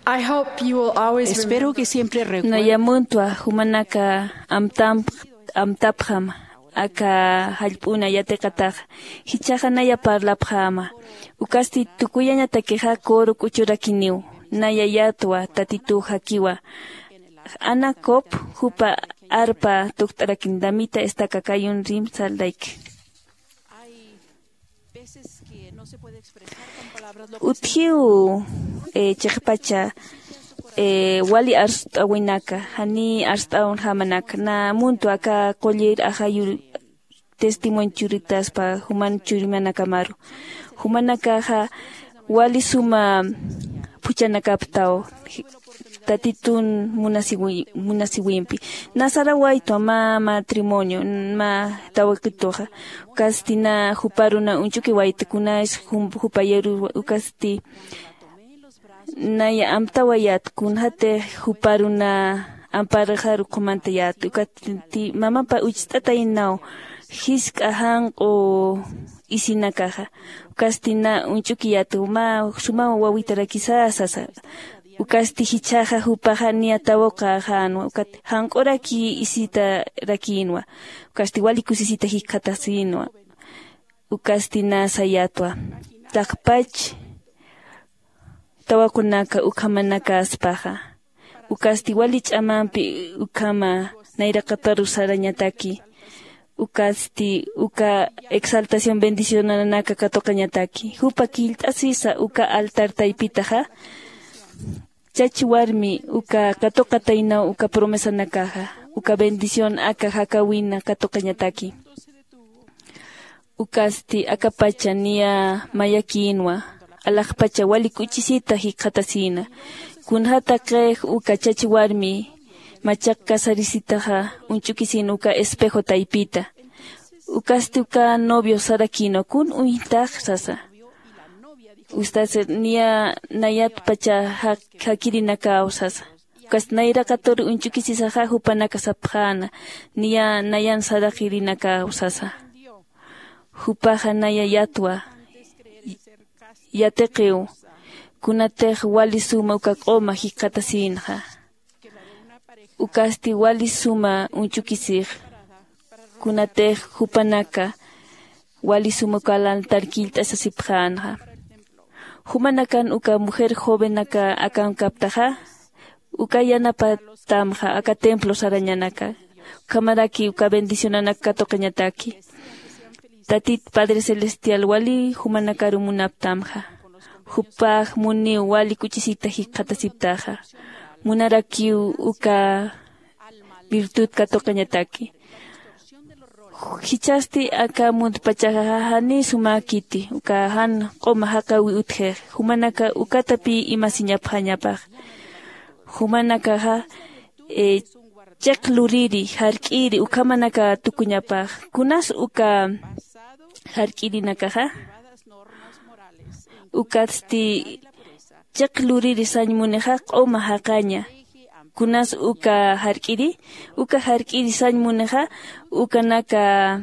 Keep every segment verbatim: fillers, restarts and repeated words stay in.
I hope you will always Espero que siempre recuerden Nayamuntua humanaka amtam amtapham aka halpuna yatekataq hichaja naya parlaphama ukasti tukuyaña takeja koro kuchurakiniu naya yatwa tatitu hakiwa ana kop hupa arpa tuktarakin esta kakayun rim saldaik uthiu eh chekpacha eh wali arsta winaka hani arsta un hamanaka na muntu aka collir ahayu testimonio churitas pa human churimana kamaru humanaka ha wali suma puchanaka ptao tatitun munasiwi munasiwimpi nasara waito ma matrimonio ma tawakitoja kastina huparuna unchuki waito kuna es hupayeru ukasti naya amtawayat kunhate huparuna amparajaru komantayat ukati mama pa uchtata inao hiska hang o isinakaja kastina unchuki yatu ma suma wawitara kisasa ukasti hichaja hupaja ni atawoka hanwa ukat hankoraki isita rakinwa ukasti wali kusisita hikatasinwa ukasti na sayatwa takpach tawakunaka ukamanaka aspaja ukasti wali chamampi ukama nairaqataru sarañataki ukasti uka exaltación bendición nanaka katokañataki hupa kiltasisa uka altar taipitaja chachiwarmi uka katokataina uka promesa nakaja uka bendición aka hakawina katokañataki ukasti akapacha nia mayakinwa alakpacha wali kuchisita hikatasina kunhata qej uka chachiwarmi machak kasarisitaja unchukisin uka espejo taipita ukasti uka novio sarakino kun uintaq sasa Usted nia nayat pacha hakirinaka usasa. Kas naira kator unchukisisaja hupanaka sapjana. Nia nayan sadakirinaka usasa. Hupaja naya yatwa. Yatekeu. Kunatej wali suma ukakoma hikatasinja. Ukasti wali suma unchukisij. Kunatej hupanaka. Wali suma ukalantarkilta sasipjanja. Humanakan uka mujer joven aka akan kaptaja uka yanapa tamja aka templo sarañanaka kamaraki uka bendicionanaka tokañataki tatit Padre Celestial wali humanakaru munaptamja hupaj muni wali kuchisita hikatasiptaja munaraki uka virtud katokañataki hichasti aka mund pachahani sumakiti uka han qoma hakawi uthe humanaka ukatapi imasiñaphañapaj humanaka ha e chekluriri hark'iri ukamanaka tukuñapaj kunas uka hark'iri nakaja ukasti chekluriri sañmuneja qoma hakaña kunas uka hark'iri uka hark'iri sañmuneja ukanaka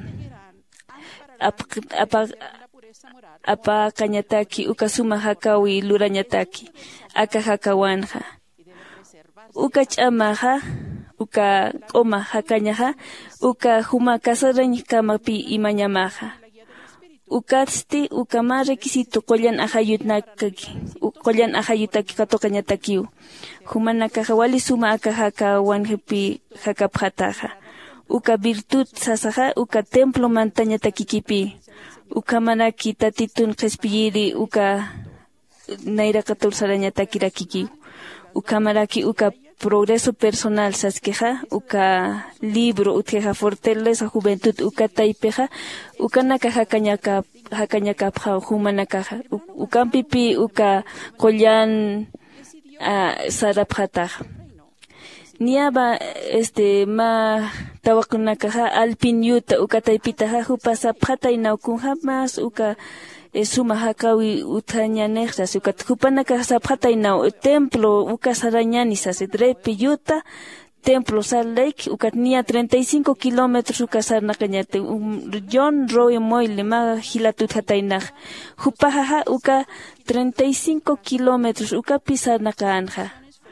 apa apa kañataki uka suma hakawi lurañataki aka hakawanja uka ch'amaja uka q'oma hakañaja uka huma kasarañ kamapi imañamaja ukasti ukama requisito qollan ajayutnaki qollan ajayutaki katokañatakiu humanaka wali suma aka hakawanpi hakapjataja uka virtud sasaja uka templo mantañatakikipi uka manaki tatitun qespiyiri uka nairakatur sarañatakirakiki uka maraki uka progreso personal saskeja uka libro utjeja fortaleza juventud uka taipeja uka naka hakañaka hakañaka humanaka ukampipi uka qollan uh, sarapjataja niaba este ma tawakunakaja alpinyuta uka taipitaja hupa sapjata inaukunja mas uka e suma hakawi utañanejsas uka hupanaka sapjata inau templo uka sarañanisas drepi yuta templo Salt Lake uka nia treinta y cinco kilómetros uka sarna kañate um, John Roy Moyle ma hilatut hatainaj hupajaja uka treinta y cinco kilómetros uka pisarna kaanja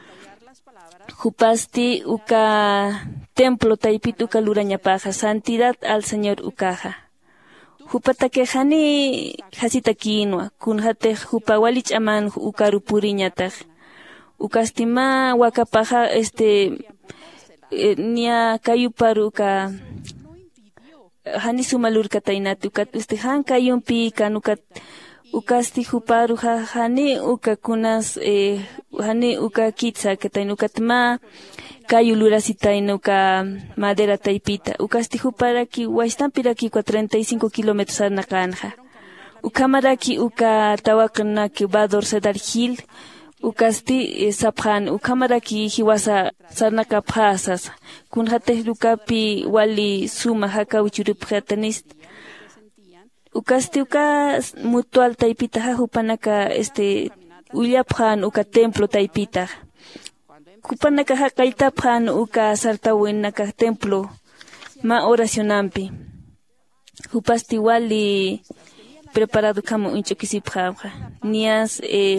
hupasti uka templo taipit uka lurañapaja santidad al Señor ukaja hupatake hani hasita kinwa kunhate hupawalich aman ukarupuriñataj ukastima wakapaja este eh, nia kayuparu uka hani sumalur katainati uka este han kayumpi kanuka ukasti huparu ha hani uka kunas eh, hani uka kitsa katain ukatma kayulura sitaina uka madera taipita ukasti huparaki waistampiraki kwa treinta y cinco kilómetros arnakanja ukamaraki uka tawakanaki Bador Cedar Hill ukasti eh, saphan ukamaraki hiwasa sarnaka phasas kunhate lukapi wali suma haka uchurupjatanis ukasti uka mutual taipita hupanaka este uyaphan uka templo taipita hupanaka hakaitaphan uka sartawinaka templo ma oracionampi hupasti wali preparado kama unchukisipja nias eh,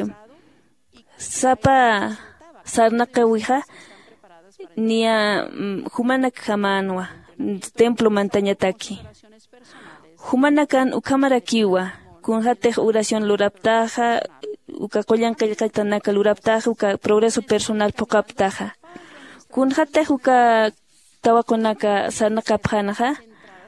sapa sarnaka wija nia humanak jamanwa templo mantañataki humanakan ukamarakiwa kunjate oración luraptaja uka kollan kaykatanaka luraptaja uka progreso personal pokaptaja kunjate uka tawakonaka sarnaka phanaja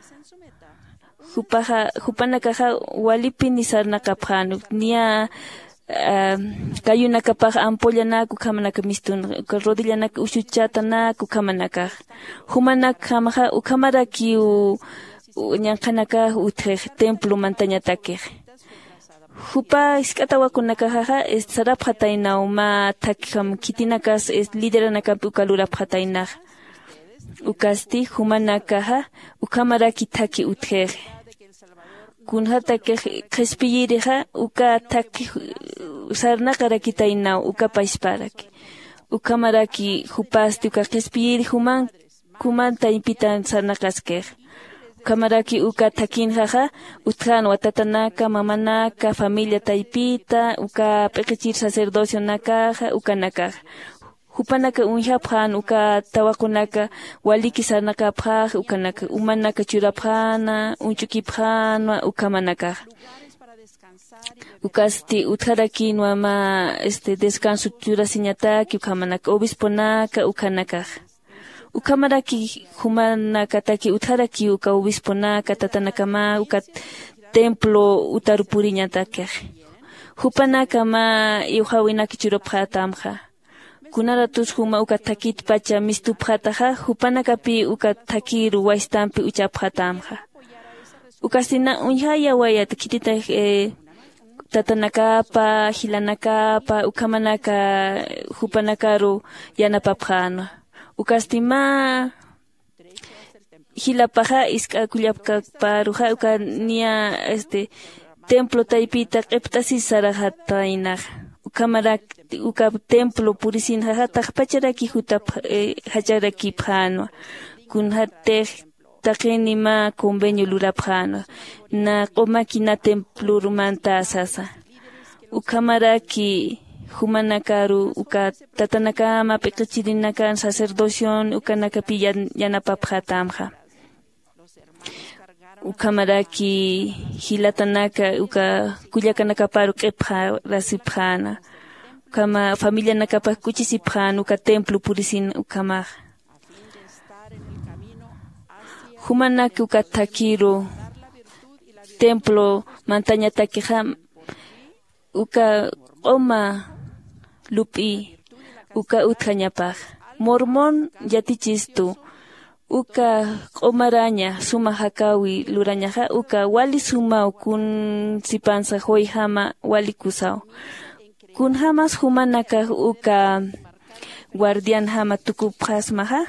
hupaja hupanaka walipini sarnaka phanu nia Uh, kayunaka pag ampollana kukamanaka mistun rodillana ushuchatana kukamanaka humanak hamaja ukamaraki u ñankanaka utej templo mantañatake hupa iskatawakunaka jaja es sarapjataina uma takham kitinakas es lideranaka ukalurapjataina ukasti humanaka ja ukamaraki taki utej kunhata ke khespiyirija uka taki sarnaqaraki taina uka paisparaki ukamaraki hupasti uka khespiyiri human kuman taipitan sarnaqaske ukamaraki uka takin jaja utjan watatanaka mamanaka familia taipita uka peqechir sacerdocio naka uka naka hupanaka unjaphan uka tawakunaka waliki sarnaka phaj ukanaka umanaka churaphana unchukiphana ukamanaka ukasti utharaki nuama este descanso churasiñataki ukamanaka obisponaka ukanaka ukamaraki humanaka taki utharaki uka obisponaka tatanakama uka templo utarupuriñataki hupanaka ma iuhawinaki churaphatamja kunara tus huma uka takit pacha mistu phataja hupanakapi uka takiru waistampi ucha phatamja ukastina unhaya waya takitita eh, tatanakapa hilanakapa ukamanaka hupanakaru yanapapjana ukastima hilapaja iska kulyapka paruja uka nia este templo taipita qeptasi sarajatainaj ukamarak uka templo purisin haja takpacharaki huta eh, hacharaki phano kunhate takenima convenio luraphano na qomaki na templo rumanta sasa ukamaraki humanakaru uka tatanakama peqachirinaka sacerdoción ukanakapi yanapaphatamja ukamaraki hilatanaka uka kullakanaka paru qepha rasiphana kama familia nakapa kuchisiphan uka templo purisin ukama humanaki uka takiru templo mantañataki ham uka oma lupi uka utkañapaj mormon yatichistu uka omaraña suma hakawi lurañaja uka wali suma kun sipansa hoy hama wali kusao kun hamas humanaka uka guardian hama tukupasmaja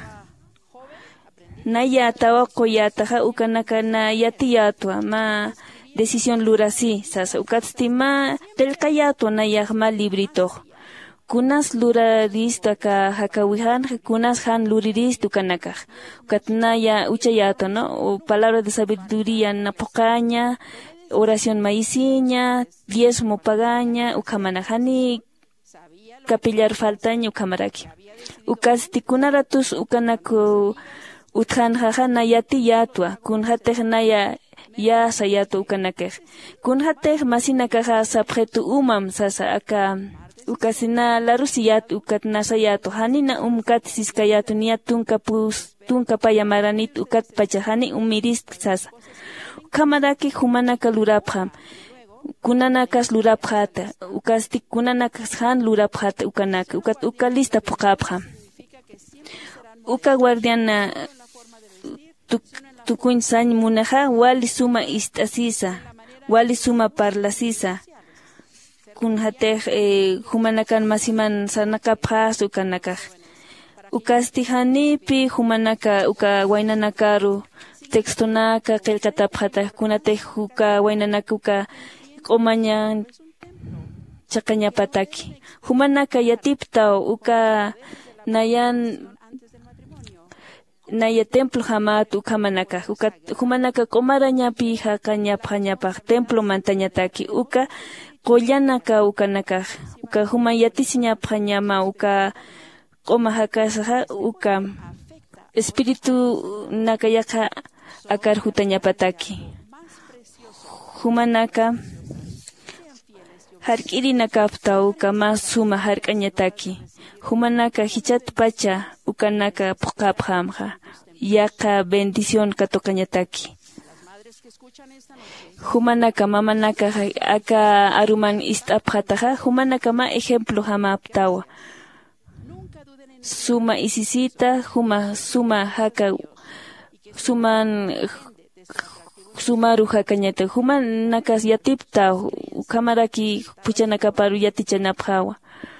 naya tawakoyataja uka nakana yatiyatwa ma decisión lurasi sasa ukastima telkayato nayahma librito kunas luraristo aka hakawihan kunas han luriristo kanaka katnaya uchayato no o palabra de sabiduría na pocaña oración maiciña diezmo pagaña ukamanajani capillar faltaña ukamaraki ukasti kunaratus ukanaku uthan hajana yati yatua kun hatehnaya ya sayato ukanake kun hateh masina kaha sabjetu umam sasa aka ukasina la rusiyat ukat nasayato hanina umkat siskayato niya tunka pus tunka payamaranit ukat pachahani umiris sasa kamaraki humanaka lurapham kunanakas luraphata ukasti kunanakas han luraphata ukanaka ukat ukalista pokapham uka guardiana tuk tukuin sañ munaja wali suma istasisa wali suma parlasisa kun hateh eh, humanakan masiman sanaka phas ukanaka ukasti hanipi humanaka uka wainanakaru textonaka qilkataphata kunateh uka wainanaka uka qomaña chaqañapataki humanaka yatipta uka nayan naya templo hamat ukamanaka uka humanaka qomarañapi haqañaphañapaq templo mantañataki uka qollanaka ukanaka uka human yatisiñaphañama uka qoma hakasaha uka espíritu nakayaqa akar hutañapataki humanaka hark'irinakapta uka mas suma hark'añataki humanaka hichat pacha ukanaka puqaphamqa yaqa bendición katokañataki humanaka mamanaka aka aruman istapqataqa humanaka ma ejemplo hamaptawa suma isisita huma suma haka suman sumaru hakañata humanaka yatipta kamaraki puchanaka paru yatichanaphawa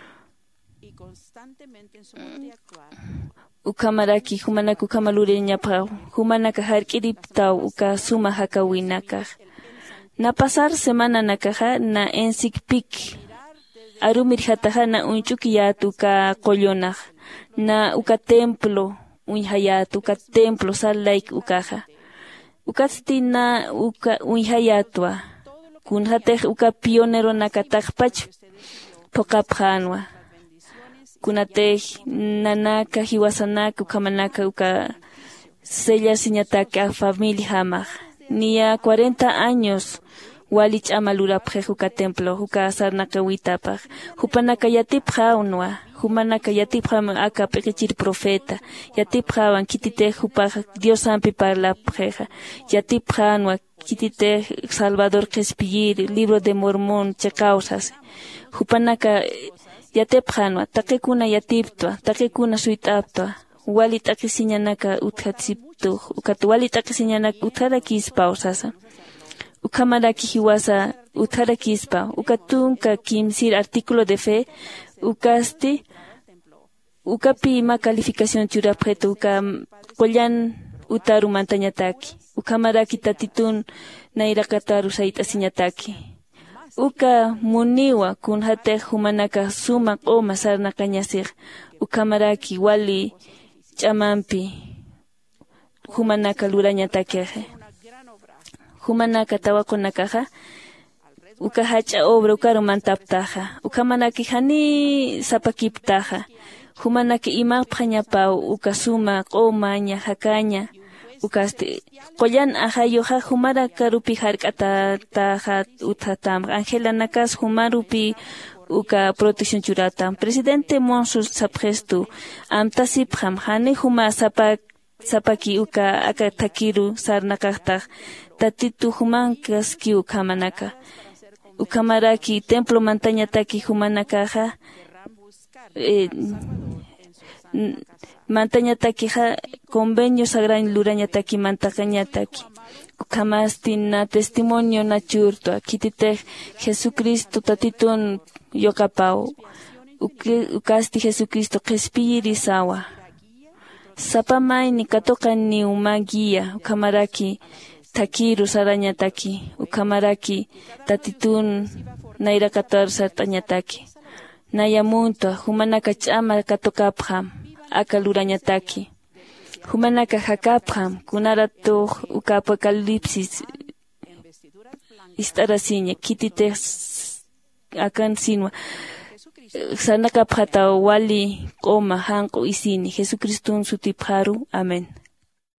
ukamaraki humanaka ukamalureñapha humanaka hark'iripta uka suma hakawinaka na pasar semana nakaja na ensikpik arumir hataja na unchukiyatu ka qollonaj na uka templo unhayatu uka templo salaik ukaja ukastina uka unhayatwa kunhatej uka pionero nakatajpach pokaphanwa kunatej nanaka hiwasanaka ukamanaka uka sella siñataka familia hamaj niya cuarenta años wali ch'amalurapje uka templo uka sarnakawitapaj hupanaka yatipjawnwa humanaka yatipjam aka pekichir profeta yatipjawan kititej upaj Dios ampi parlapjeja yatipjanwa kititej Salvador Quespillir libro de Mormón che causas hupanaka yatipjanwa takekuna yatiptwa takekuna suitaptwa wali takisiñanaka utjatsiptuj ukat wali takisiñanaka utjarakispa usasa ukamaraki hiwasa utjarakispa ukatunka kimsir artículo de fe ukasti ukapi ima calificación churapjeto uka qollan utaru mantañataki ukamaraki tatitun nairakataru saitasiñataki uka muniwa kun hatej humanaka sumaq q'oma sarnaqañasij ukamaraki wali ch'amanpi humanaka lurañatakiaje humanaka tawakunakaja uka hach'a obra ukaru mantaptaja ukamanaki hani sapakiptaja humanaki imaqphañapa uka suma q'omaña hakaña ukaste qollan ahayoja humaraka rupi hark'atataja uthatam Angela nakas humarupi uka protección churata presidente Monsus sapgestu amtasipjam hani huma sapak sapaki uka aka takiru sarnakaqtaj tatitu humankas ki ukamanaka ukamaraki templo mantañataki humanakaja eh, mantañataki ja convenio sagrado lurañataki mantacañataki ukamastina testimonio nachurto kititej Jesucristo tatitun yokapau ukasti Jesucristo qespiri sawa sapamay ni katokan ni umagia ukamaraki takiru sarañataki ukamaraki tatitun nairakatar sartañataki nayamunta humanaka ch'ama katokapqam akalurañataki humanaka hakapqam kunaratuq uka apocalipsis istarasiña kititex akan sinwa sanakapqata wali q'uma hanq'u isini Jesucristun sutipqaru. Amén.